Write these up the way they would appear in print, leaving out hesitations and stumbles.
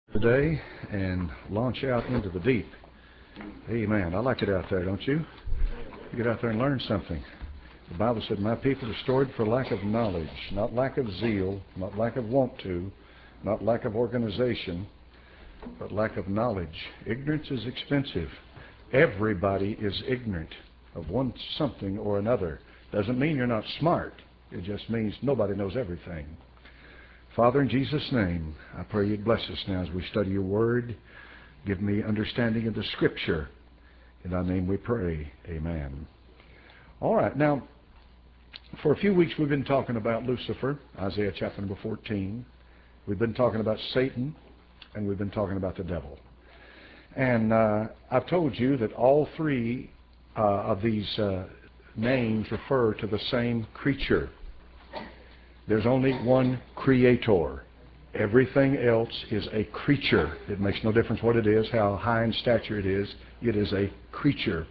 today and launch out into the deep. Amen. I like it out there, don't you? You get out there and learn something. The Bible said, my people are destroyed for lack of knowledge, not lack of zeal, not lack of want to, not lack of organization, but lack of knowledge. Ignorance is expensive. Everybody is ignorant of one something or another. Doesn't mean you're not smart. It just means nobody knows everything. Father, in Jesus' name, I pray you'd bless us now as we study your word. Give me understanding of the Scripture. In thy name we pray. Amen. All right. Now, for a few weeks we've been talking about Lucifer, Isaiah chapter number 14. We've been talking about Satan, and we've been talking about the devil. And I've told you that all three of these names refer to the same creature. There's only one creator. Everything else is a creature. It makes no difference what it is, how high in stature it is a creature.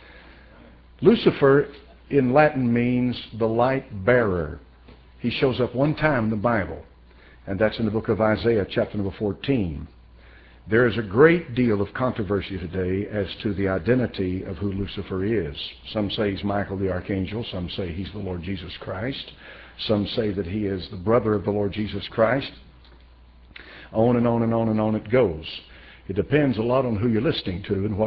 Lucifer in Latin means the light bearer. He shows up one time in the Bible, and that's in the book of Isaiah, chapter number 14. There is a great deal of controversy today as to the identity of who Lucifer is. Some say he's Michael the Archangel. Some say he's the Lord Jesus Christ. Some say that he is the brother of the Lord Jesus Christ. On and on and on and on it goes. It depends a lot on who you're listening to and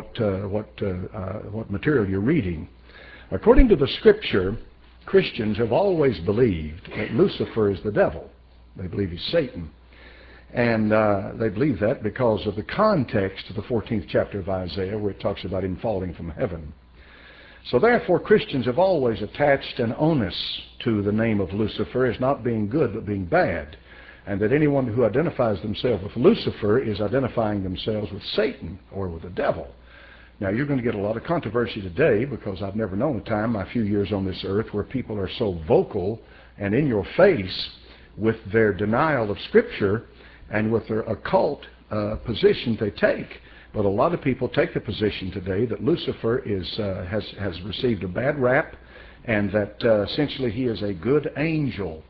what material you're reading. According to the Scripture, Christians have always believed that Lucifer is the devil. They believe he's Satan. And they believe that because of the context of the 14th chapter of Isaiah, where it talks about him falling from heaven. So therefore, Christians have always attached an onus to the name of Lucifer as not being good but being bad, and that anyone who identifies themselves with Lucifer is identifying themselves with Satan or with the devil. Now, you're going to get a lot of controversy today because I've never known a time, my few years on this earth, where people are so vocal and in your face with their denial of Scripture and with their occult position they take. But a lot of people take the position today that Lucifer has received a bad rap and that essentially he is a good angel.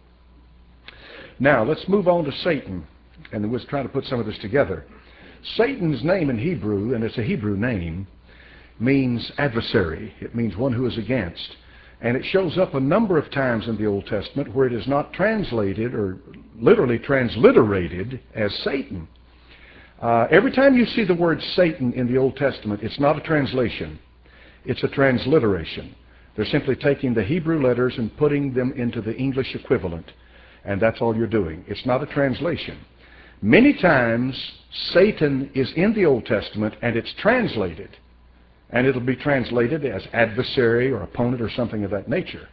Now, let's move on to Satan, and we'll try to put some of this together. Satan's name in Hebrew, and it's a Hebrew name, means adversary. It means one who is against. And it shows up a number of times in the Old Testament where it is not translated or literally transliterated as Satan. Every time you see the word Satan in the Old Testament, it's not a translation. It's a transliteration. They're simply taking the Hebrew letters and putting them into the English equivalent. And that's all you're doing. It's not a translation. Many times, Satan is in the Old Testament and it's translated. And it'll be translated as adversary or opponent or something of that nature.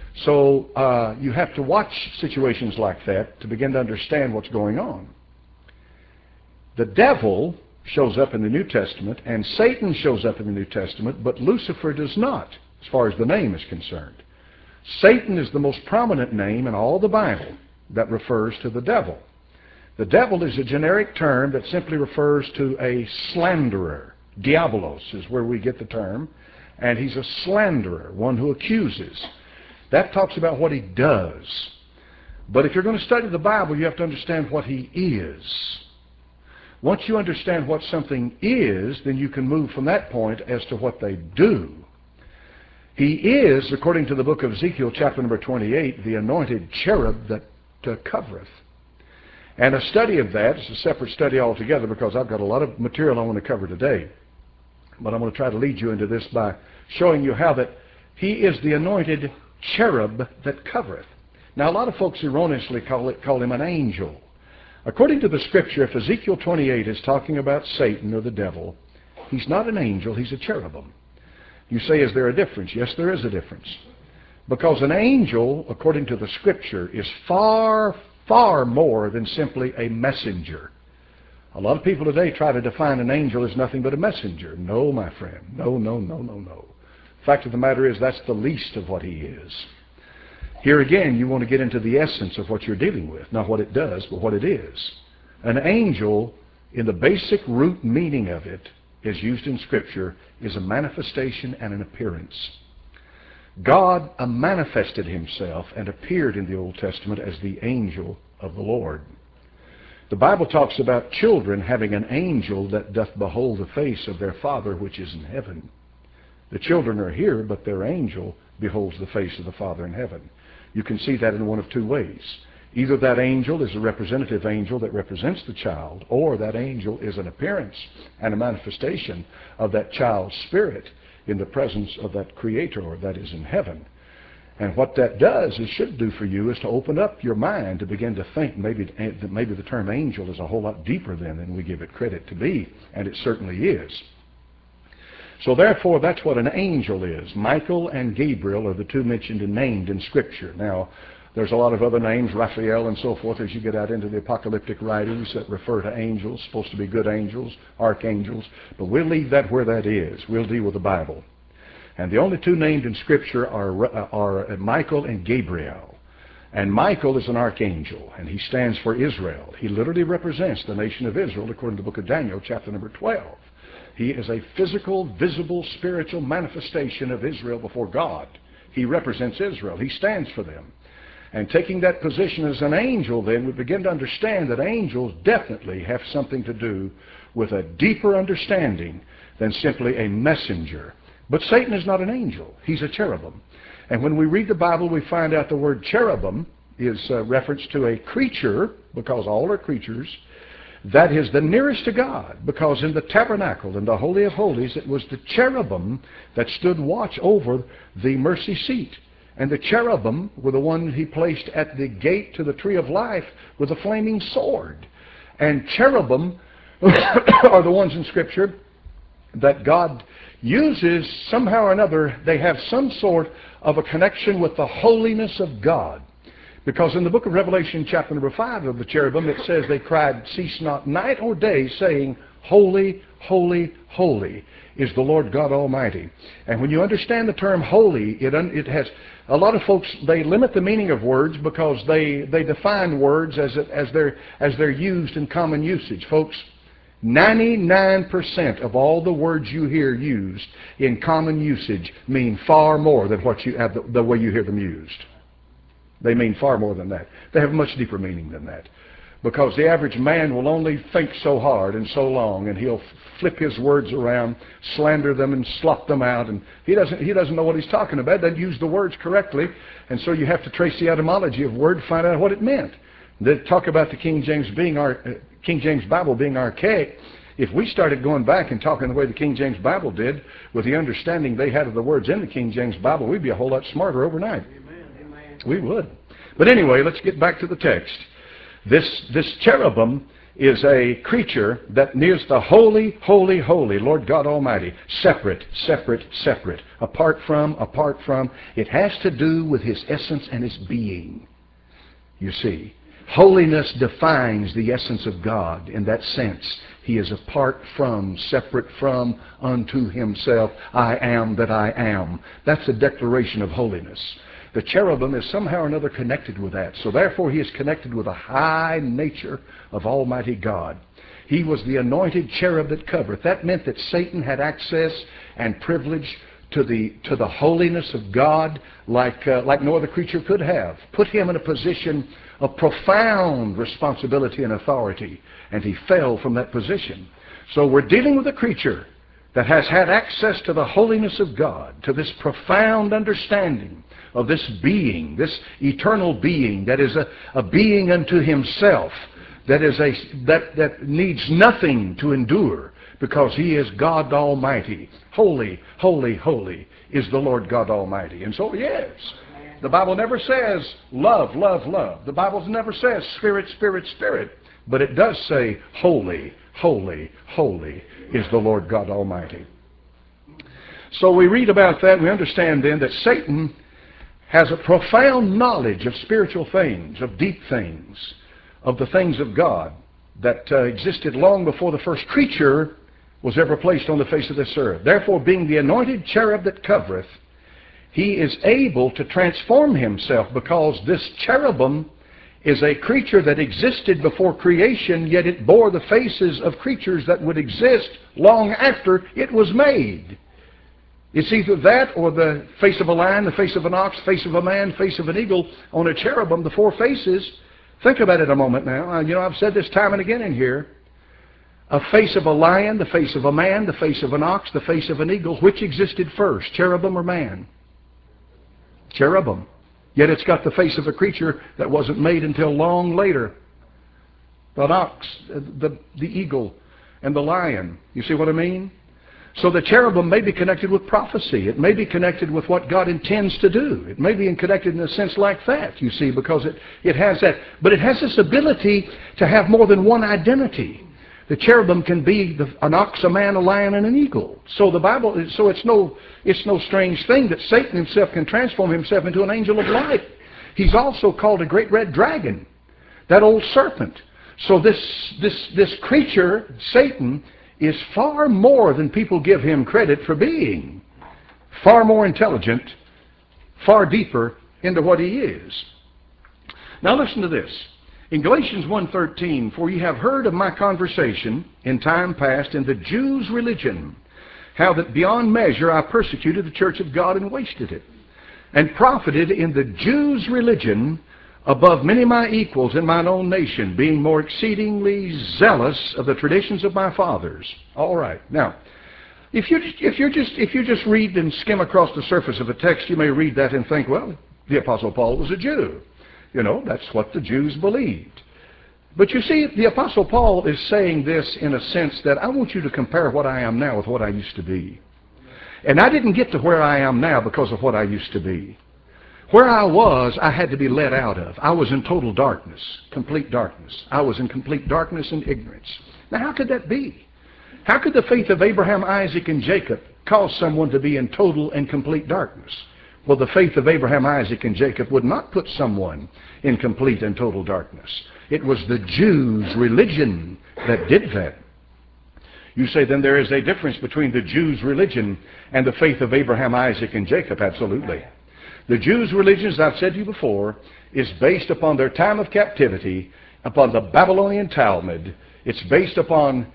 So you have to watch situations like that to begin to understand what's going on. The devil shows up in the New Testament, and Satan shows up in the New Testament, but Lucifer does not, as far as the name is concerned. Satan is the most prominent name in all the Bible that refers to the devil. The devil is a generic term that simply refers to a slanderer. Diabolos is where we get the term, and he's a slanderer, one who accuses. That talks about what he does. But if you're going to study the Bible, you have to understand what he is. Once you understand what something is, then you can move from that point as to what they do. He is, according to the book of Ezekiel, chapter number 28, the anointed cherub that covereth. And a study of that is a separate study altogether because I've got a lot of material I want to cover today. But I'm going to try to lead you into this by showing you how that he is the anointed cherub that covereth. Now, a lot of folks erroneously call him an angel. According to the Scripture, if Ezekiel 28 is talking about Satan or the devil, he's not an angel, he's a cherubim. You say, is there a difference? Yes, there is a difference. Because an angel, according to the Scripture, is far, far more than simply a messenger. A lot of people today try to define an angel as nothing but a messenger. No, my friend. No, no, no, no, no. The fact of the matter is that's the least of what he is. Here again, you want to get into the essence of what you're dealing with. Not what it does, but what it is. An angel, in the basic root meaning of it, is used in Scripture, is a manifestation and an appearance. God manifested himself and appeared in the Old Testament as the angel of the Lord. The Bible talks about children having an angel that doth behold the face of their Father which is in heaven. The children are here, but their angel beholds the face of the Father in heaven. You can see that in one of two ways. Either that angel is a representative angel that represents the child, or that angel is an appearance and a manifestation of that child's spirit in the presence of that Creator that is in heaven. And what that does, it should do for you, is to open up your mind to begin to think maybe the term angel is a whole lot deeper than we give it credit to be, and it certainly is. So therefore, that's what an angel is. Michael and Gabriel are the two mentioned and named in Scripture. Now, there's a lot of other names, Raphael and so forth, as you get out into the apocalyptic writings that refer to angels, supposed to be good angels, archangels, but we'll leave that where that is. We'll deal with the Bible. And the only two named in Scripture are Michael and Gabriel. And Michael is an archangel, and he stands for Israel. He literally represents the nation of Israel, according to the book of Daniel, chapter number 12. He is a physical, visible, spiritual manifestation of Israel before God. He represents Israel. He stands for them. And taking that position as an angel, then, we begin to understand that angels definitely have something to do with a deeper understanding than simply a messenger. But Satan is not an angel. He's a cherubim. And when we read the Bible, we find out the word cherubim is a reference to a creature, because all are creatures, that is the nearest to God. Because in the tabernacle, in the Holy of Holies, it was the cherubim that stood watch over the mercy seat. And the cherubim were the one he placed at the gate to the tree of life with a flaming sword. And cherubim are the ones in Scripture that God uses somehow or another. They have some sort of a connection with the holiness of God. Because in the book of Revelation, chapter number 5 of the cherubim, it says they cried, cease not night or day, saying, holy, holy, holy is the Lord God Almighty. And when you understand the term holy, it has, a lot of folks, they limit the meaning of words because they define words as they're used in common usage. Folks, 99% of all the words you hear used in common usage mean far more than what you have the way you hear them used. They mean far more than that. They have a much deeper meaning than that. Because the average man will only think so hard and so long, and he'll flip his words around, slander them, and slop them out, and he doesn't know what he's talking about, doesn't use the words correctly, and so you have to trace the etymology of word to find out what it meant. They talk about the King James Bible being archaic. If we started going back and talking the way the King James Bible did, with the understanding they had of the words in the King James Bible, we'd be a whole lot smarter overnight. Amen. We would. But anyway, let's get back to the text. This cherubim is a creature that nears the holy, holy, holy, Lord God Almighty. Separate, separate, separate. Apart from. It has to do with His essence and His being. You see, holiness defines the essence of God in that sense. He is apart from, separate from, unto Himself. I am that I am. That's a declaration of holiness. The cherubim is somehow or another connected with that. So therefore he is connected with a high nature of Almighty God. He was the anointed cherub that covereth. That meant that Satan had access and privilege to the holiness of God like no other creature could have. Put him in a position of profound responsibility and authority, and he fell from that position. So we're dealing with a creature that has had access to the holiness of God, to this profound understanding of this being, this eternal being that is a being unto himself, that needs nothing to endure, because he is God Almighty. Holy, holy, holy is the Lord God Almighty. And so he is. The Bible never says love, love, love. The Bible never says spirit, spirit, spirit. But it does say holy, holy, holy is the Lord God Almighty. So we read about that, and we understand then that Satan has a profound knowledge of spiritual things, of deep things, of the things of God that existed long before the first creature was ever placed on the face of this earth. Therefore, being the anointed cherub that covereth, he is able to transform himself, because this cherubim is a creature that existed before creation, yet it bore the faces of creatures that would exist long after it was made. It's either that or the face of a lion, the face of an ox, face of a man, face of an eagle. On a cherubim, the four faces Think about it a moment now. I've said this time and again in here. A face of a lion, the face of a man, the face of an ox, the face of an eagle. Which existed first, cherubim or man? Cherubim. Yet it's got the face of a creature that wasn't made until long later. The ox, the eagle, and the lion. You see what I mean? So the cherubim may be connected with prophecy. It may be connected with what God intends to do. It may be connected in a sense like that, you see, because it has that. But it has this ability to have more than one identity. The cherubim can be an ox, a man, a lion, and an eagle. So the Bible, so it's no strange thing that Satan himself can transform himself into an angel of light. He's also called a great red dragon, that old serpent. So this creature, Satan, is far more than people give him credit for being. Far more intelligent, far deeper into what he is. Now listen to this. In Galatians 1:13, for ye have heard of my conversation in time past in the Jews' religion, how that beyond measure I persecuted the church of God and wasted it, and profited in the Jews' religion above many of my equals in mine own nation, being more exceedingly zealous of the traditions of my fathers. All right. Now, if you just read and skim across the surface of a text, you may read that and think, well, the Apostle Paul was a Jew. That's what the Jews believed. But you see, the Apostle Paul is saying this in a sense that I want you to compare what I am now with what I used to be. And I didn't get to where I am now because of what I used to be. Where I was, I had to be led out of. I was in total darkness, complete darkness. I was in complete darkness and ignorance. Now, how could that be? How could the faith of Abraham, Isaac, and Jacob cause someone to be in total and complete darkness? Well, the faith of Abraham, Isaac, and Jacob would not put someone in complete and total darkness. It was the Jews' religion that did that. You say, then there is a difference between the Jews' religion and the faith of Abraham, Isaac, and Jacob. Absolutely. The Jews' religion, as I've said to you before, is based upon their time of captivity, upon the Babylonian Talmud. It's based upon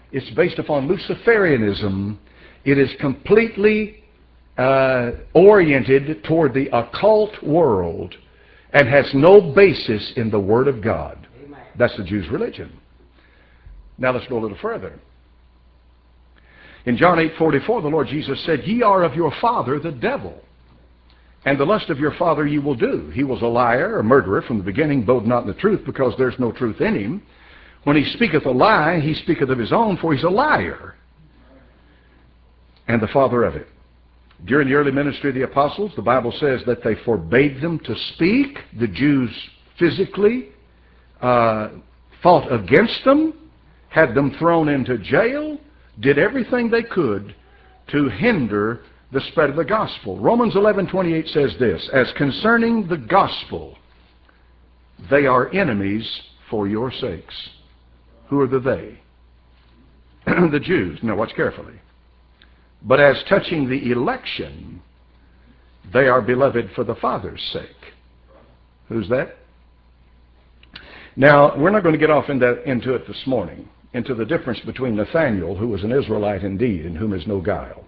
Luciferianism. It is completely oriented toward the occult world and has no basis in the Word of God. Amen. That's the Jews' religion. Now let's go a little further. In John 8:44, the Lord Jesus said, ye are of your father the devil, and the lust of your father ye will do. He was a liar, a murderer from the beginning, bode not in the truth, because there's no truth in him. When he speaketh a lie, he speaketh of his own, for he's a liar, and the father of it. During the early ministry of the apostles, the Bible says that they forbade them to speak. The Jews physically fought against them, had them thrown into jail, did everything they could to hinder the spread of the gospel. Romans 11:28 says this, as concerning the gospel, they are enemies for your sakes. Who are the they? The Jews. Now watch carefully. But as touching the election, they are beloved for the Father's sake. Who's that? Now, we're not going to get off into it this morning, into the difference between Nathanael, who was an Israelite indeed, in whom is no guile,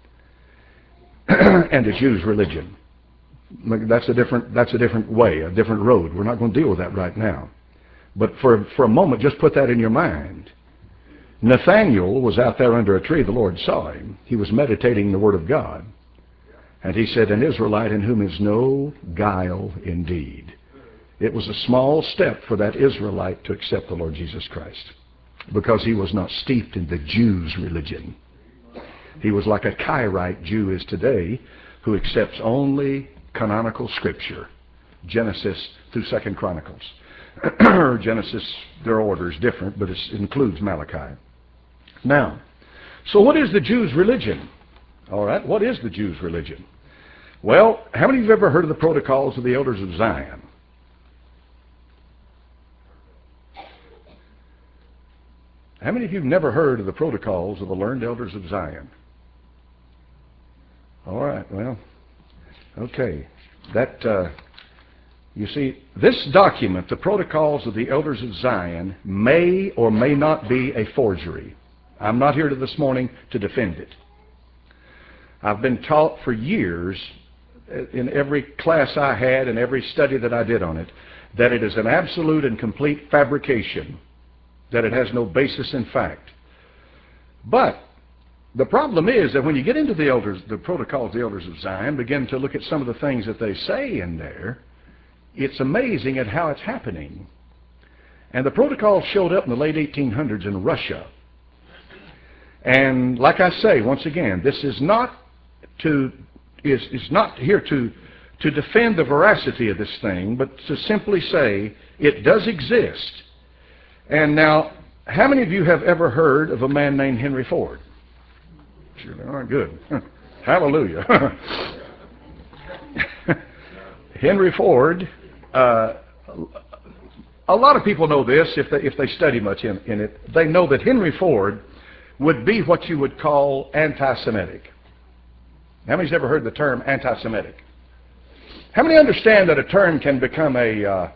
and the Jews' religion. That's a different way, a different road. We're not going to deal with that right now. But for a moment, just put that in your mind. Nathanael was out there under a tree. The Lord saw him. He was meditating the Word of God. And he said, an Israelite in whom is no guile indeed. It was a small step for that Israelite to accept the Lord Jesus Christ, because he was not steeped in the Jews' religion. He was like a Karaite Jew is today, who accepts only canonical Scripture, Genesis through 2 Chronicles. Genesis, their order is different, but it includes Malachi. Now, so what is the Jews' religion? All right, what is the Jews' religion? Well, how many of you have ever heard of the protocols of the elders of Zion? How many of you have never heard of the protocols of the learned elders of Zion? All right, well, okay. You see, this document, the protocols of the elders of Zion, may or may not be a forgery. I'm not here this morning to defend it. I've been taught for years, in every class I had and every study that I did on it, that it is an absolute and complete fabrication, that it has no basis in fact. But the problem is that when you get into the protocols of the Elders of Zion, begin to look at some of the things that they say in there, it's amazing at how it's happening. And the protocols showed up in the late 1800s in Russia. And like I say, once again, this is not here to defend the veracity of this thing, but to simply say it does exist. And now, how many of you have ever heard of a man named Henry Ford? Sure, they aren't good. Hallelujah. Henry Ford, a lot of people know this if they study much in it. They know that Henry Ford would be what you would call anti-Semitic. How many's ever heard the term anti-Semitic? How many understand that a term can become a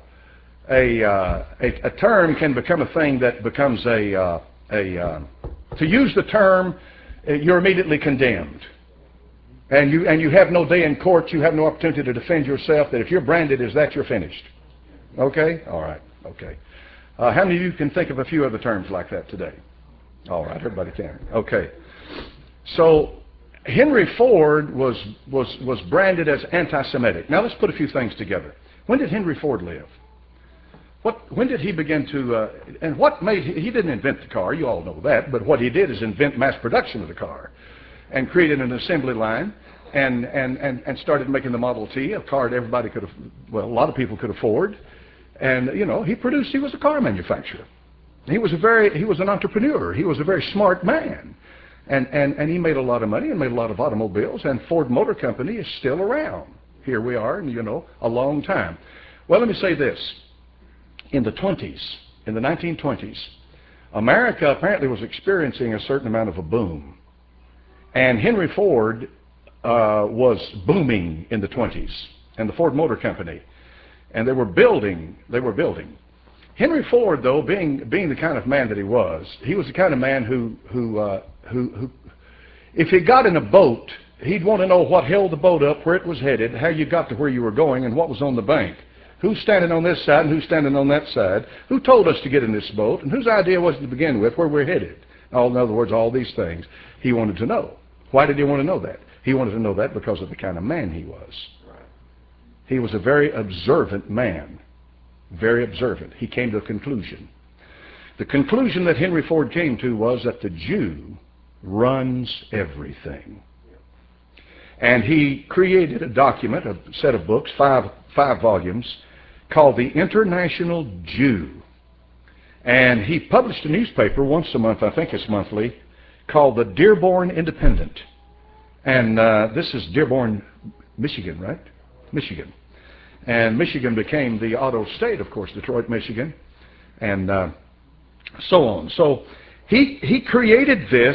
term can become a thing that becomes to use the term, you're immediately condemned, and you have no day in court, you have no opportunity to defend yourself. That if you're branded as that, you're finished. Okay, all right, okay. How many of you can think of a few other terms like that today? All right, everybody can. Okay, so Henry Ford was branded as anti-Semitic. Now let's put a few things together. When did Henry Ford live? When did he begin to, and what made, he didn't invent the car, you all know that, but what he did is invent mass production of the car and created an assembly line and started making the Model T, a car that everybody could, a lot of people could afford. And, you know, he was a car manufacturer. He was an entrepreneur. He was a very smart man. And he made a lot of money and made a lot of automobiles, and Ford Motor Company is still around. Here we are, and you know, a long time. Well, let me say this. In the 1920s, America apparently was experiencing a certain amount of a boom. And Henry Ford was booming in the 20s, and the Ford Motor Company. And they were building. Henry Ford, though, being the kind of man that he was the kind of man who if he got in a boat, he'd want to know what held the boat up, where it was headed, how you got to where you were going, and what was on the bank. Who's standing on this side and who's standing on that side? Who told us to get in this boat? And whose idea was it to begin with, where we're headed? In other words, all these things he wanted to know. Why did he want to know that? He wanted to know that because of the kind of man he was. He was a very observant man. Very observant. He came to a conclusion. The conclusion that Henry Ford came to was that the Jew runs everything. And he created a document, a set of books, five volumes, called The International Jew. And he published a newspaper once a month, I think it's monthly, called the Dearborn Independent. And this is Dearborn, Michigan, right? Michigan. And Michigan became the auto state, of course, Detroit, Michigan, and so on. So he created this.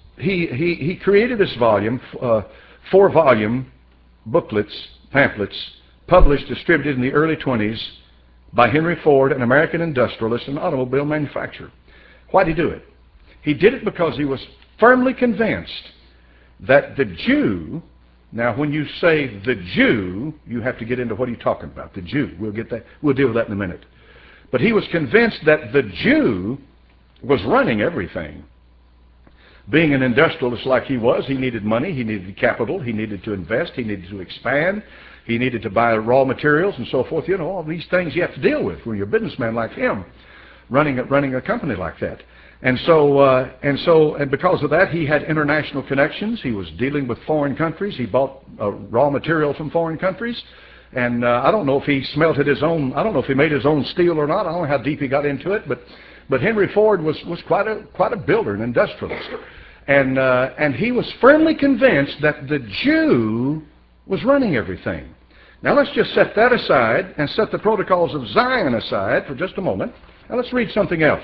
He created this volume, 4-volume booklets, pamphlets, published, distributed in the early 20s by Henry Ford, an American industrialist and automobile manufacturer. Why did he do it? He did it because he was firmly convinced that the Jew, now when you say the Jew, you have to get into what are you talking about, the Jew. We'll get that. We'll deal with that in a minute. But he was convinced that the Jew was running everything. Being an industrialist like he was, he needed money, he needed capital, he needed to invest, he needed to expand, he needed to buy raw materials and so forth. You know, all these things you have to deal with when you're a businessman like him, running a company like that. And because of that, he had international connections. He was dealing with foreign countries. He bought raw material from foreign countries. And I don't know if he smelted his own, I don't know if he made his own steel or not. I don't know how deep he got into it, but Henry Ford was quite a builder, an industrialist. And he was firmly convinced that the Jew was running everything. Now let's just set that aside and set the protocols of Zion aside for just a moment. Now let's read something else.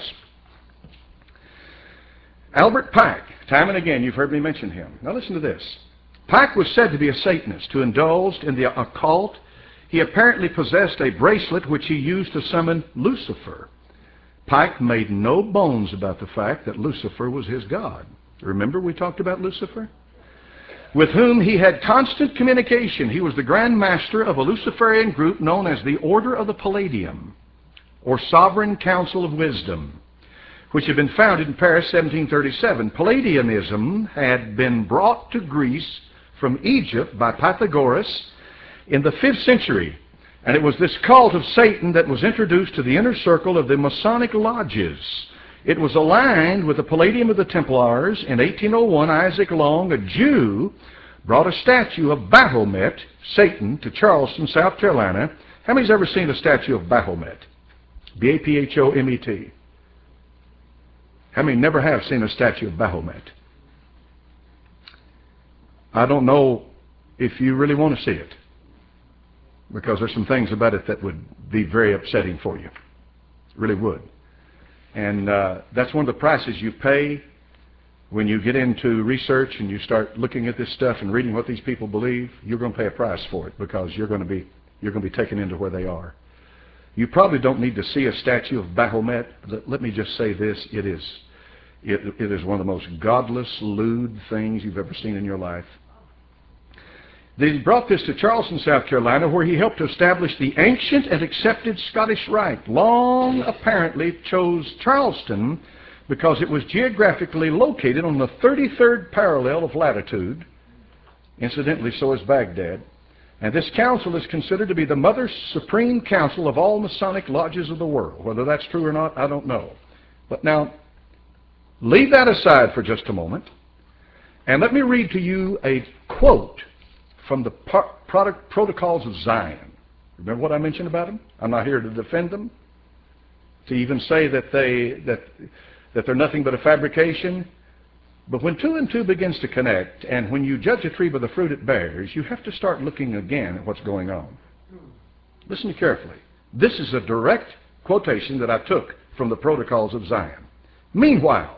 Albert Pike, time and again you've heard me mention him. Now listen to this. Pike was said to be a Satanist who indulged in the occult. He apparently possessed a bracelet which he used to summon Lucifer. Pike made no bones about the fact that Lucifer was his god. Remember we talked about Lucifer? with whom he had constant communication. He was the Grand Master of a Luciferian group known as the Order of the Palladium, or Sovereign Council of Wisdom, which had been founded in Paris 1737. Palladianism had been brought to Greece from Egypt by Pythagoras in the 5th century. And it was this cult of Satan that was introduced to the inner circle of the Masonic lodges. It was aligned with the Palladium of the Templars. In 1801, Isaac Long, a Jew, brought a statue of Baphomet, Satan, to Charleston, South Carolina. How many's ever seen a statue of Baphomet? B-A-P-H-O-M-E-T. How many never have seen a statue of Baphomet? I don't know if you really want to see it, because there's some things about it that would be very upsetting for you. It really would. And that's one of the prices you pay when you get into research and you start looking at this stuff and reading what these people believe. You're going to pay a price for it, because you're going to be taken into where they are. You probably don't need to see a statue of Baphomet. Let me just say this: it is one of the most godless, lewd things you've ever seen in your life. They brought this to Charleston, South Carolina, where he helped to establish the ancient and accepted Scottish Rite. Long apparently chose Charleston because it was geographically located on the 33rd parallel of latitude. Incidentally, so is Baghdad. And this council is considered to be the Mother Supreme Council of all Masonic lodges of the world. Whether that's true or not, I don't know. But now, leave that aside for just a moment, and let me read to you a quote from the Protocols of Zion. Remember what I mentioned about them? I'm not here to defend them, to even say that they're nothing but a fabrication. But when 2 and 2 begins to connect, and when you judge a tree by the fruit it bears, you have to start looking again at what's going on. Listen carefully. This is a direct quotation that I took from the Protocols of Zion. Meantime,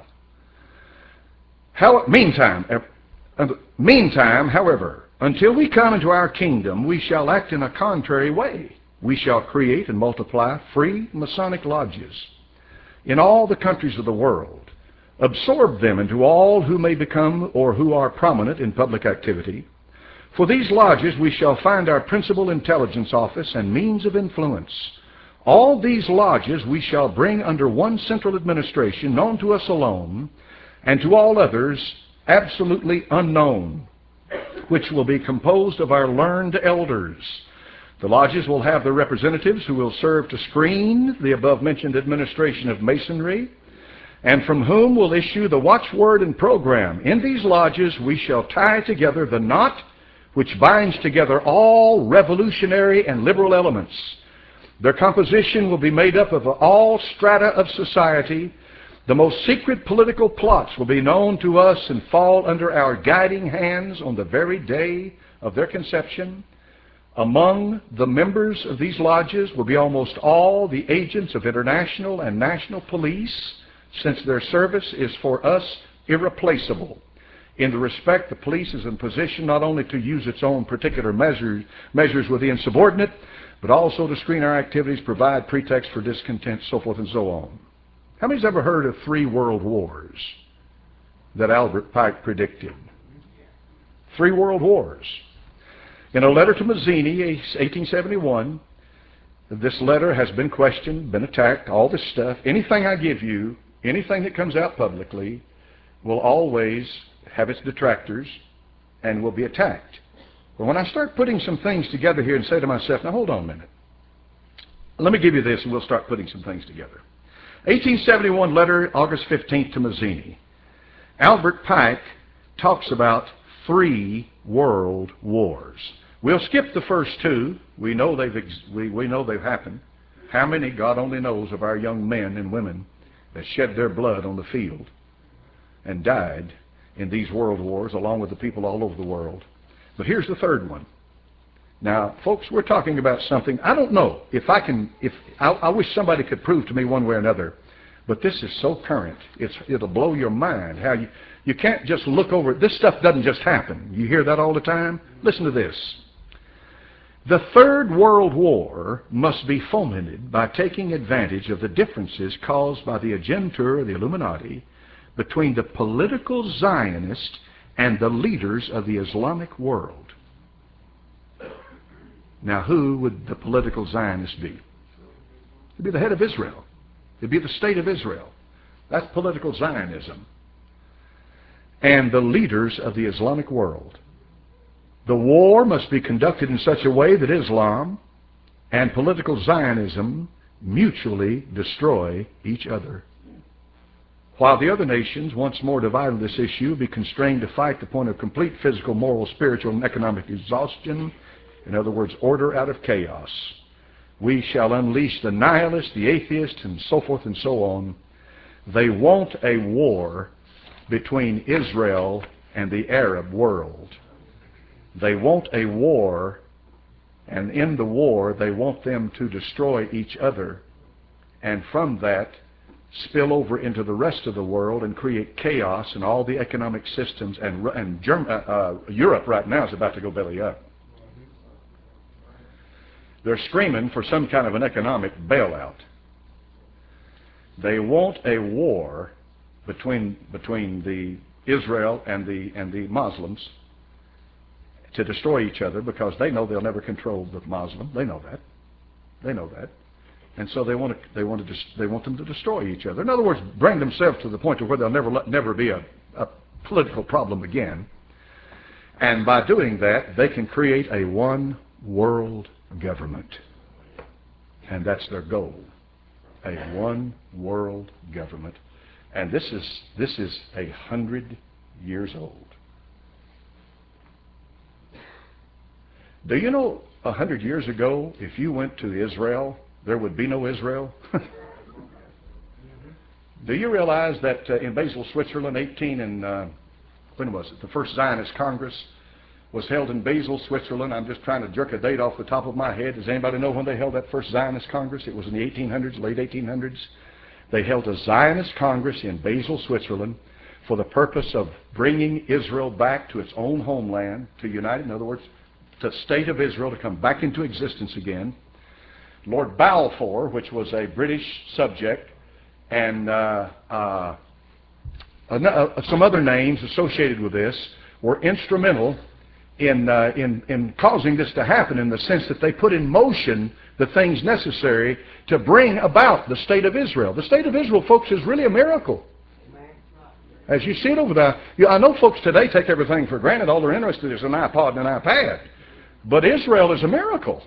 however, until we come into our kingdom, we shall act in a contrary way. We shall create and multiply free Masonic lodges in all the countries of the world, absorb them into all who may become or who are prominent in public activity. For these lodges we shall find our principal intelligence office and means of influence. All these lodges we shall bring under one central administration, known to us alone, and to all others absolutely unknown, which will be composed of our learned elders. The lodges will have their representatives who will serve to screen the above-mentioned administration of Masonry, and from whom will issue the watchword and program. In these lodges we shall tie together the knot which binds together all revolutionary and liberal elements. Their composition will be made up of all strata of society. The most secret political plots will be known to us and fall under our guiding hands on the very day of their conception. Among the members of these lodges will be almost all the agents of international and national police, since their service is for us irreplaceable. In the respect the police is in position not only to use its own particular measures with the insubordinate, but also to screen our activities, provide pretext for discontent, so forth and so on. How many's ever heard of 3 world wars that Albert Pike predicted? 3 world wars. In a letter to Mazzini, 1871, this letter has been questioned, been attacked, all this stuff. Anything I give you, anything that comes out publicly, will always have its detractors and will be attacked. But when I start putting some things together here and say to myself, now hold on a minute. Let me give you this and we'll start putting some things together. 1871 letter, August 15th to Mazzini. Albert Pike talks about 3 world wars. We'll skip the first 2. We know they've happened. How many, God only knows, of our young men and women that shed their blood on the field and died in these world wars, along with the people all over the world. But here's the 3rd one. Now, folks, we're talking about something, I don't know if I wish somebody could prove to me one way or another, but this is so current, it'll blow your mind how you can't just look over it. This stuff doesn't just happen. You hear that all the time? Listen to this. The 3rd World War must be fomented by taking advantage of the differences caused by the agentur of the Illuminati between the political Zionist and the leaders of the Islamic world. Now, who would the political Zionist be? It'd be the head of Israel. It'd be the state of Israel. That's political Zionism. And the leaders of the Islamic world. The war must be conducted in such a way that Islam and political Zionism mutually destroy each other. While the other nations, once more divided on this issue, be constrained to fight to the point of complete physical, moral, spiritual, and economic exhaustion, in other words, order out of chaos, we shall unleash the nihilist, the atheist, and so forth and so on. They want a war between Israel and the Arab world. They want a war, and in the war they want them to destroy each other, and from that spill over into the rest of the world and create chaos in all the economic systems. And Europe right now is about to go belly up. They're screaming for some kind of an economic bailout. They want a war between the Israel and the Muslims to destroy each other, because they know they'll never control the Muslim. They know that. They know that. And so they want them to destroy each other. In other words, bring themselves to the point where there'll never be a political problem again. And by doing that, they can create a one world government. And that's their goal. A one world government. And this is 100 years old. Do you know 100 years ago, if you went to Israel, there would be no Israel? Do you realize that in Basel, Switzerland, when was it? The first Zionist Congress was held in Basel, Switzerland. I'm just trying to jerk a date off the top of my head. Does anybody know when they held that first Zionist Congress? It was in the 1800s, late 1800s. They held a Zionist Congress in Basel, Switzerland, for the purpose of bringing Israel back to its own homeland, to unite, in other words, the state of Israel to come back into existence again. Lord Balfour, which was a British subject, and some other names associated with this, were instrumental in causing this to happen, in the sense that they put in motion the things necessary to bring about the state of Israel. The state of Israel, folks, is really a miracle. As you see it over there, I know folks today take everything for granted. All they're interested in is an iPod and an iPad. But Israel is a miracle.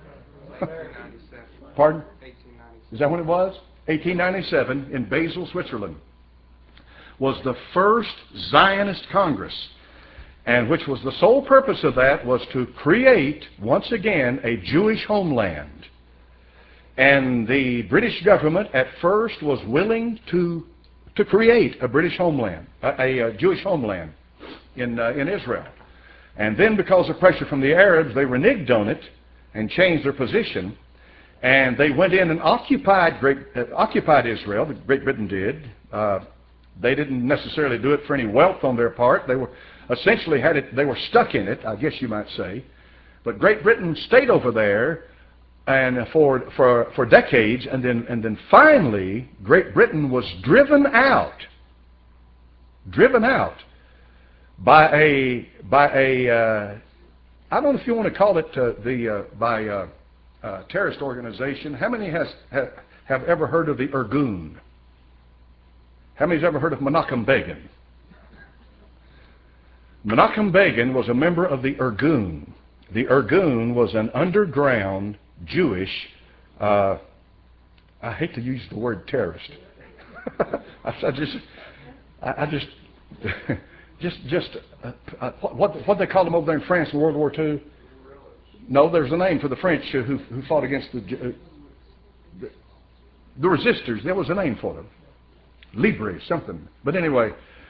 Pardon? Is that when it was? 1897 in Basel, Switzerland, was the first Zionist Congress, and which was the sole purpose of that was to create, once again, a Jewish homeland. And the British government at first was willing to create a British homeland, a Jewish homeland in Israel. And then, because of pressure from the Arabs, they reneged on it and changed their position. And they went in and occupied Israel. Great Britain did. They didn't necessarily do it for any wealth on their part. They were essentially they were stuck in it, I guess you might say. But Great Britain stayed over there and for decades, and then finally Great Britain was driven out by a I don't know if you want to call it terrorist organization. How many have ever heard of the Irgun? How many's ever heard of Menachem Begin? Menachem Begin was a member of the Irgun. The Irgun was an underground Jewish, I hate to use the word terrorist. What they called them over there in France in World War II? No, there's a name for the French who fought against the resistors. There was a name for them. Libre, something. But anyway,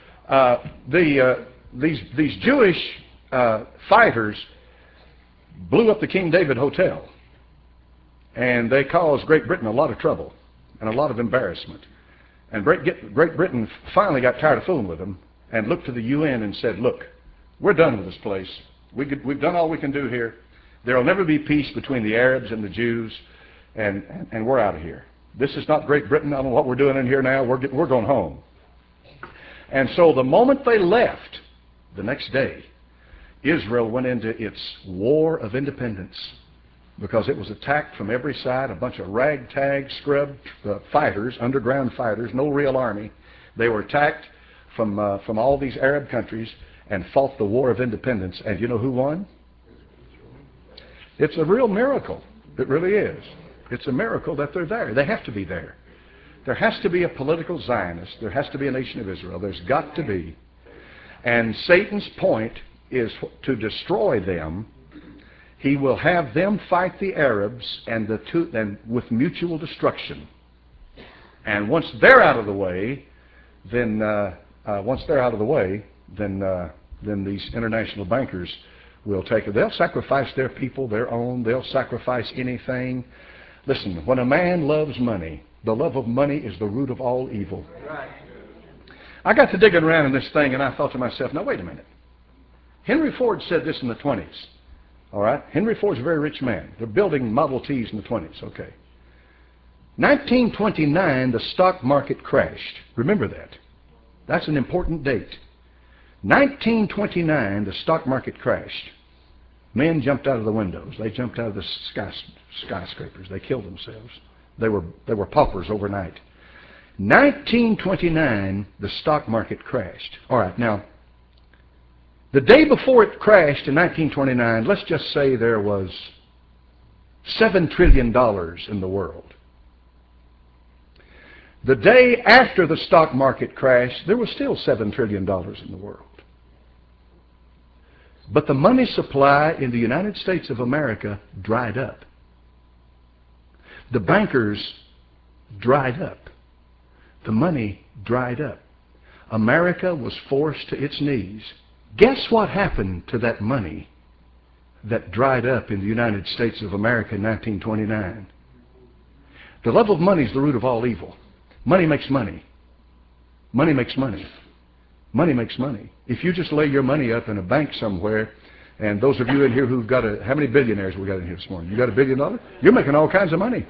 these Jewish fighters blew up the King David Hotel, and they caused Great Britain a lot of trouble and a lot of embarrassment. And Great Britain finally got tired of fooling with them and looked to the UN and said, look, we're done with this place. We've done all we can do here. There will never be peace between the Arabs and the Jews, and we're out of here. This is not Great Britain. I don't know what we're doing in here now. We're going home. And so the moment they left, the next day, Israel went into its war of independence because it was attacked from every side, a bunch of ragtag, scrub fighters, underground fighters, no real army. They were attacked from all these Arab countries and fought the war of independence. And you know who won? It's a real miracle. It really is. It's a miracle that they're there. They have to be there. There has to be a political Zionist. There has to be a nation of Israel. There's got to be. And Satan's point is to destroy them. He will have them fight the Arabs and with mutual destruction. And once they're out of the way, then these international bankers will take it. They'll sacrifice their people, their own. They'll sacrifice anything. Listen, when a man loves money, the love of money is the root of all evil. I got to digging around in this thing, and I thought to myself, now wait a minute. Henry Ford said this in the 20s. All right? Henry Ford's a very rich man. They're building Model Ts in the 20s. Okay. 1929, the stock market crashed. Remember that. That's an important date. 1929, the stock market crashed. Men jumped out of the windows. They jumped out of the skyscrapers. They killed themselves. They were paupers overnight. 1929, the stock market crashed. All right, now, the day before it crashed in 1929, let's just say there was $7 trillion in the world. The day after the stock market crashed, there was still $7 trillion in the world. But the money supply in the United States of America dried up. The bankers dried up. The money dried up. America was forced to its knees. Guess what happened to that money that dried up in the United States of America in 1929? The love of money is the root of all evil. Money makes money. Money makes money. Money makes money. If you just lay your money up in a bank somewhere, and those of you in here who've got how many billionaires we got in here this morning? You got $1 billion? You're making all kinds of money.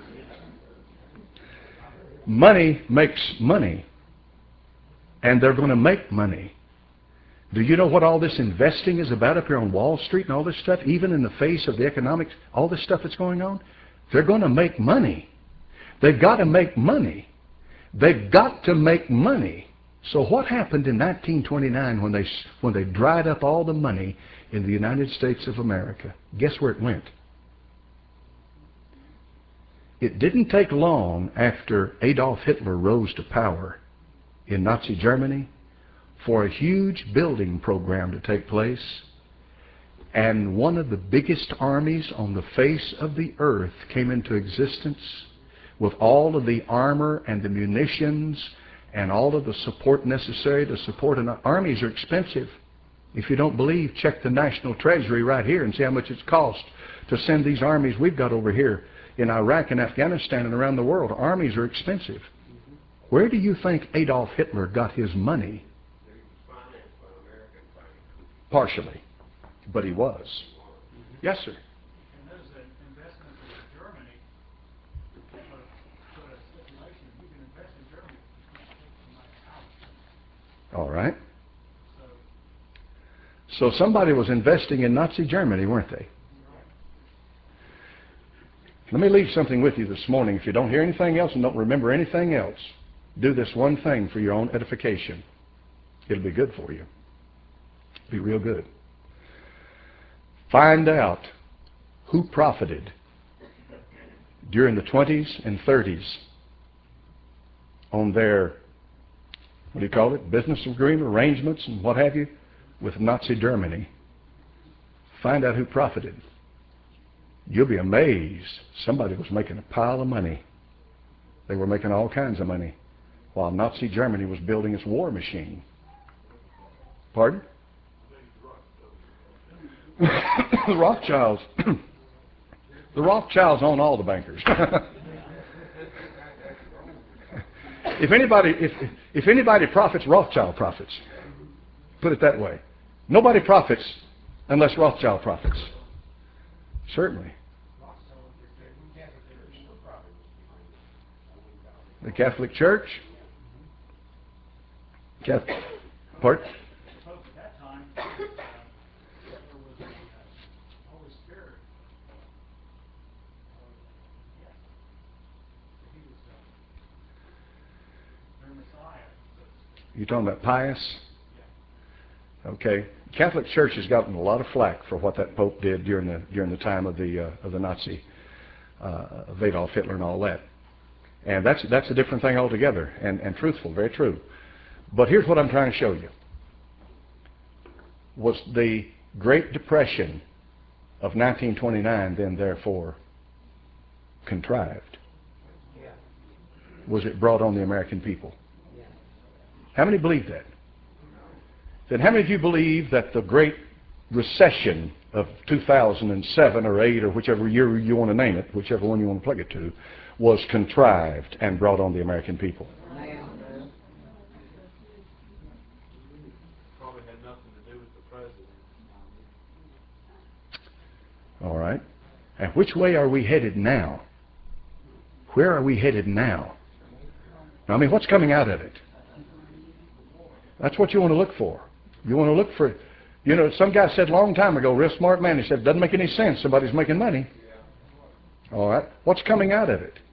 Money makes money. And they're going to make money. Do you know what all this investing is about up here on Wall Street and all this stuff? Even in the face of the economics, all this stuff that's going on? They're going to make money. They've got to make money. They've got to make money. So what happened in 1929 when they dried up all the money in the United States of America? Guess where it went? It didn't take long after Adolf Hitler rose to power in Nazi Germany for a huge building program to take place, and one of the biggest armies on the face of the earth came into existence with all of the armor and the munitions and all of the support necessary to support an armies are expensive. If you don't believe, check the National Treasury right here and see how much it's cost to send these armies we've got over here in Iraq and Afghanistan and around the world. Armies are expensive. Where do you think Adolf Hitler got his money? Partially, but he was. Yes, sir. And there's an investment in Germany. Put a stipulation, you can invest in Germany, you can't take the money out. All right. So somebody was investing in Nazi Germany, weren't they? Let me leave something with you this morning. If you don't hear anything else and don't remember anything else, do this one thing for your own edification. It'll be good for you. Be real good. Find out who profited during the 20s and 30s on their, what do you call it, business agreement, arrangements and what have you, with Nazi Germany. Find out who profited. You'll be amazed. Somebody was making a pile of money. They were making all kinds of money while Nazi Germany was building its war machine. Pardon? The Rothschilds. The Rothschilds own all the bankers. If anybody profits, Rothschild profits. Put it that way. Nobody profits unless Rothschild profits. Certainly. The Catholic Church. Pardon? At that time, You talking about Pius? Okay. Catholic Church has gotten a lot of flack for what that Pope did during the time of the Nazi of Adolf Hitler and all that. And that's a different thing altogether, and truthful, very true. But here's what I'm trying to show you. Was the Great Depression of 1929 then therefore contrived? Was it brought on the American people? How many believe that? Then how many of you believe that the Great Recession of 2007 or 8 or whichever year you want to name it, whichever one you want to plug it to, was contrived and brought on the American people? Probably had nothing to do with the president. All right. And which way are we headed now? Where are we headed now? I mean, what's coming out of it? That's what you want to look for. You want to look for, you know, some guy said a long time ago, real smart man, he said, doesn't make any sense. Somebody's making money. All right. What's coming out of it?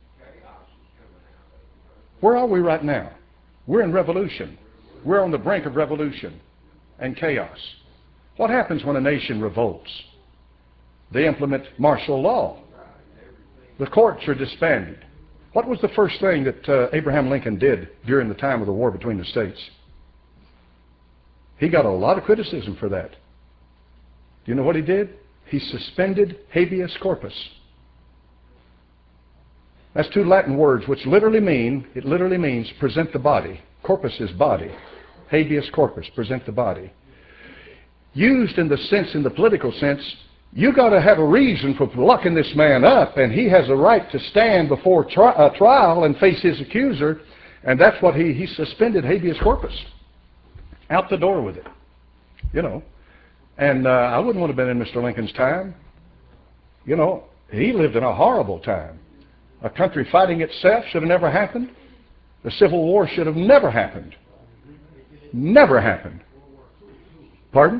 Where are we right now? We're in revolution. We're on the brink of revolution and chaos. What happens when a nation revolts? They implement martial law. The courts are disbanded. What was the first thing that Abraham Lincoln did during the time of the war between the states? He got a lot of criticism for that. Do you know what he did? He suspended habeas corpus. That's two Latin words which literally means present the body. Corpus is body. Habeas corpus, present the body. Used in the political sense, you got to have a reason for locking this man up, and he has a right to stand before a trial and face his accuser, and that's what he suspended habeas corpus. Out the door with it, you know. And I wouldn't want to have been in Mr. Lincoln's time. You know, he lived in a horrible time. A country fighting itself should have never happened. The Civil War should have never happened. Never happened. Pardon?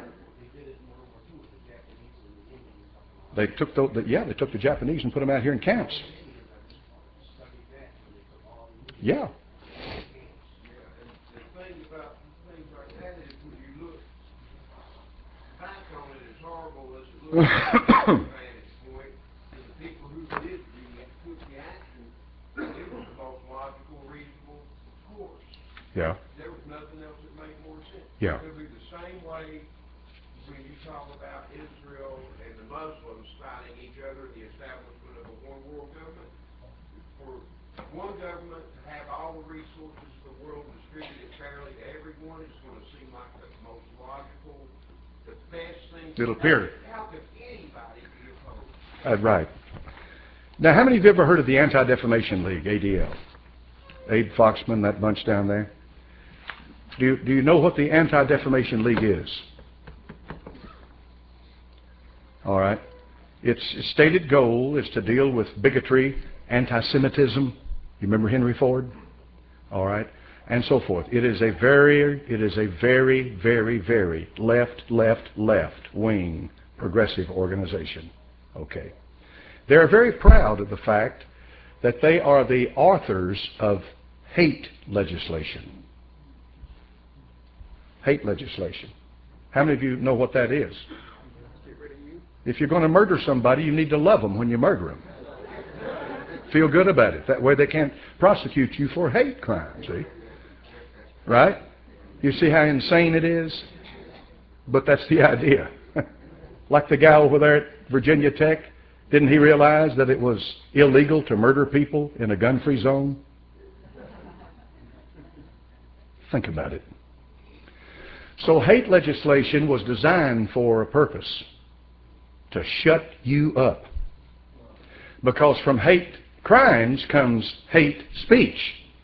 They took they took the Japanese and put them out here in camps. Yeah. Vantage point, the people who did took the action, it was the most logical, reasonable course. Yeah. There was nothing else that made more sense. Yeah. It would be the same way when you talk about Israel and the Muslims fighting each other, the establishment of a one world government. For one government to have all the resources of the world distributed fairly to everyone is going to seem like the most logical, the best thing. It'll appear. How could anybody be opposed? That's right. Now, how many of you ever heard of the Anti-Defamation League, ADL? Abe Foxman, that bunch down there? Do you know what the Anti-Defamation League is? All right. Its stated goal is to deal with bigotry, anti-Semitism. You remember Henry Ford? All right. And so forth. It is a very, very left wing progressive organization. Okay. They're very proud of the fact that they are the authors of hate legislation. Hate legislation. How many of you know what that is? If you're going to murder somebody, you need to love them when you murder them. Feel good about it. That way they can't prosecute you for hate crime, see? Right? You see how insane it is? But that's the idea. Like the guy over there at Virginia Tech, didn't he realize that it was illegal to murder people in a gun-free zone? Think about it. So hate legislation was designed for a purpose, to shut you up. Because from hate crimes comes hate speech.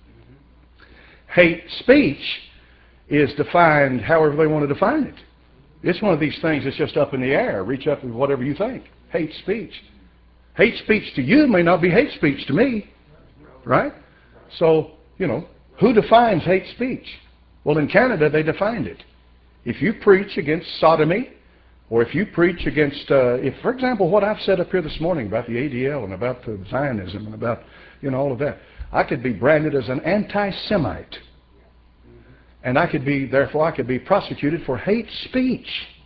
Hate speech is defined however they want to define it. It's one of these things that's just up in the air. Reach up with whatever you think. Hate speech. Hate speech to you may not be hate speech to me. Right? So, you know, who defines hate speech? Well, in Canada, they defined it. If you preach against sodomy, or if you preach against, for example, what I've said up here this morning about the ADL and about the Zionism and about, you know, all of that, I could be branded as an anti-Semite. And therefore I could be prosecuted for hate speech.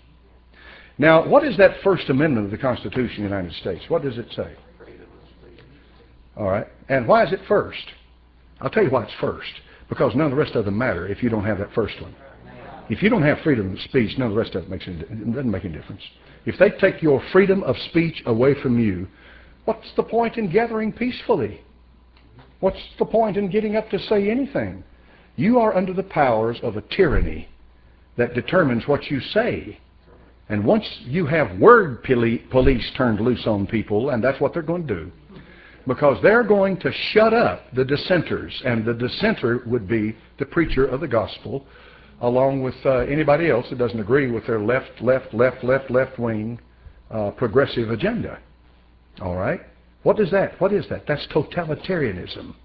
Now, what is that First Amendment of the Constitution of the United States? What does it say? All right. And why is it first? I'll tell you why it's first. Because none of the rest of them matter if you don't have that first one. If you don't have freedom of speech, none of the rest of it doesn't make any difference. If they take your freedom of speech away from you, what's the point in gathering peacefully? What's the point in getting up to say anything? You are under the powers of a tyranny that determines what you say. And once you have word police turned loose on people, and that's what they're going to do, because they're going to shut up the dissenters, and the dissenter would be the preacher of the gospel, along with anybody else that doesn't agree with their left-wing progressive agenda. All right? What is that? What is that? That's totalitarianism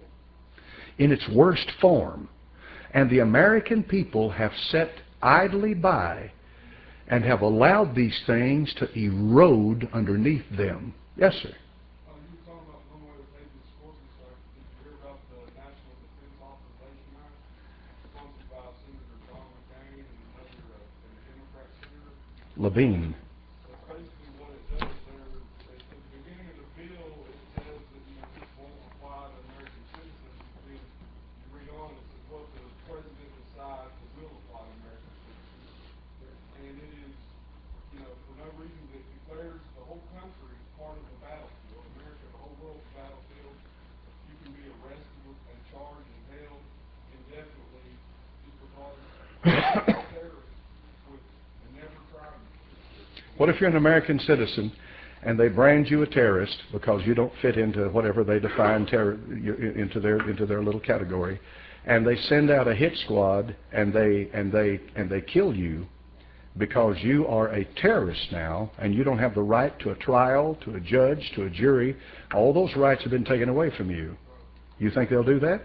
in its worst form. And the American people have sat idly by and have allowed these things to erode underneath them. Yes, sir. You were talking about one way to pay the sports side. Did you hear about the National Defense Authorization Act sponsored by Senator John McCain and another and a Democrat senator? Levine. That's basically what it does. At the beginning of the bill, it says that this won't apply to American citizens. Then you read on, it says what the president decides it will apply to American citizens. And it is, for no reason, that declares the whole country as part of the battlefield. America, the whole world's battlefield. You can be arrested and charged and held indefinitely just because you're a terrorist and never tried you. What if you're an American citizen and they brand you a terrorist because you don't fit into whatever they define into their little category, and they send out a hit squad and they kill you because you are a terrorist now, and you don't have the right to a trial, to a judge, to a jury? All those rights have been taken away from you. You think they'll do that?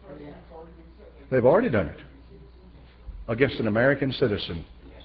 They've already done it against an American citizen.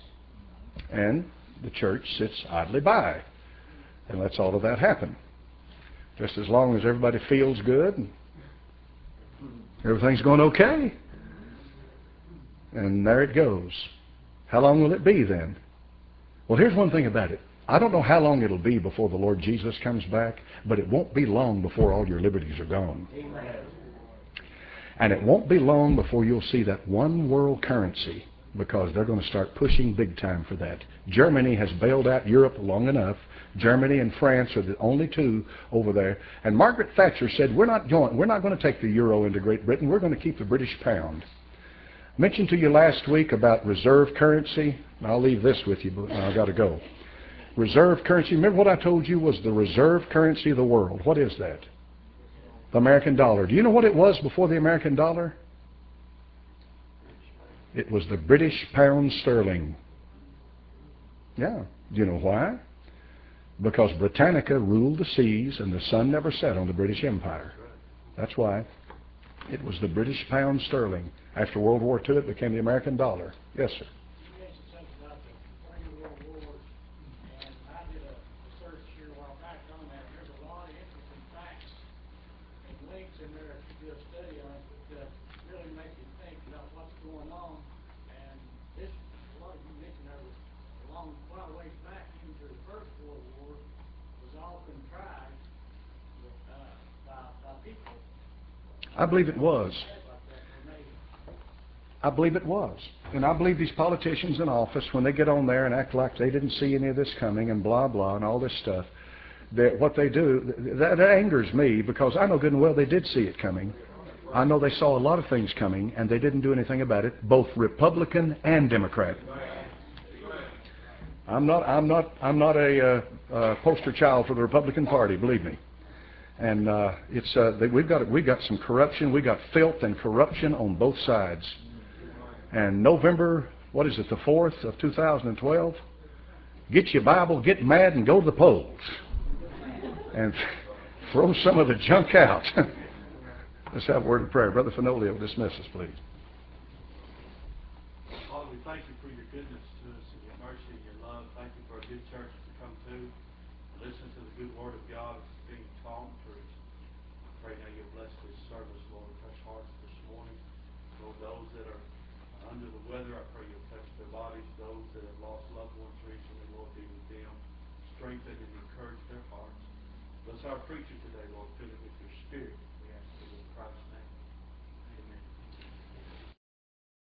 And the church sits idly by and lets all of that happen. Just as long as everybody feels good and everything's going okay. And there it goes. How long will it be then? Well, here's one thing about it. I don't know how long it'll be before the Lord Jesus comes back, but it won't be long before all your liberties are gone. Amen. And it won't be long before you'll see that one world currency, because they're going to start pushing big time for that. Germany has bailed out Europe long enough. Germany and France are the only two over there. And Margaret Thatcher said, we're not going to take the euro into Great Britain. We're going to keep the British pound. I mentioned to you last week about reserve currency. I'll leave this with you, but I've got to go. Reserve currency. Remember what I told you was the reserve currency of the world. What is that? The American dollar. Do you know what it was before the American dollar? It was the British pound sterling. Yeah. Do you know why? Because Britannica ruled the seas and the sun never set on the British Empire. That's why. It was the British pound sterling. After World War II, it became the American dollar. Yes, sir. You mentioned something about the 3 World Wars, and I did a search here a while back on that. There's a lot of interesting facts and links in there if you do a study on it that really make you think about what's going on. And this, a lot of you mentioned there was quite a ways back into the First World War was all contrived by people. I believe it was. I believe it was. And I believe these politicians in office, when they get on there and act like they didn't see any of this coming and blah, blah, and all this stuff, what they do, that angers me, because I know good and well they did see it coming. I know they saw a lot of things coming, and they didn't do anything about it, both Republican and Democrat. I'm not a poster child for the Republican Party, believe me. And we've got some corruption. We got filth and corruption on both sides. And November, what is it, the 4th of 2012? Get your Bible, get mad, and go to the polls. And throw some of the junk out. Let's have a word of prayer. Brother Finoli will dismiss us, please. Father, we thank you for your goodness to us and your mercy and your love. Thank you for a good church to come to, listen to the good word of God that's being taught and preached. Pray now you'll bless this service, Lord. Touch hearts this morning. Lord, those that are under the weather. I pray you'll touch their bodies. Those that have lost loved ones recently, Lord, be with them. Strengthen and encourage their hearts. Bless our preacher today, Lord. Fill it with your spirit. We ask it in Christ's